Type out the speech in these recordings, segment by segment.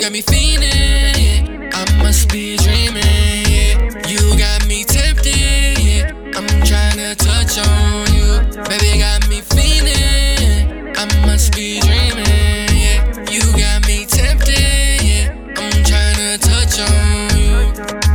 got me fiending, yeah. I must be dreaming, yeah. You got me tempted, yeah. I'm tryna touch on you. Baby got me fiending, I must be dreaming, yeah. You got me tempted, yeah. I'm tryna touch on you.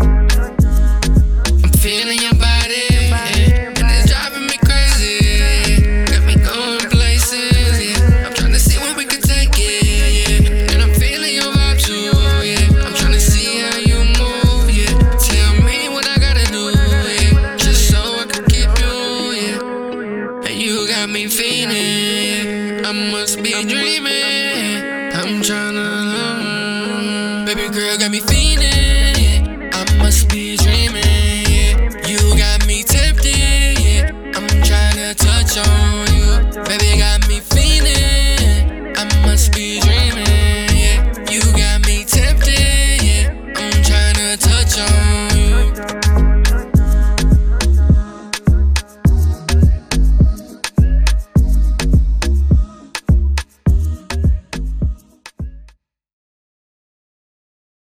I'm feeling your body, yeah. And it's driving me crazy, yeah. Got me going places, yeah. I'm tryna see where we can take it, yeah. And I'm feeling your vibe too, yeah. I'm tryna see how you move, yeah. Tell me what I gotta do, yeah. Just so I can keep you, yeah. And you got me feeling, yeah. I must be dreaming, I'm tryna, baby girl got me feeling.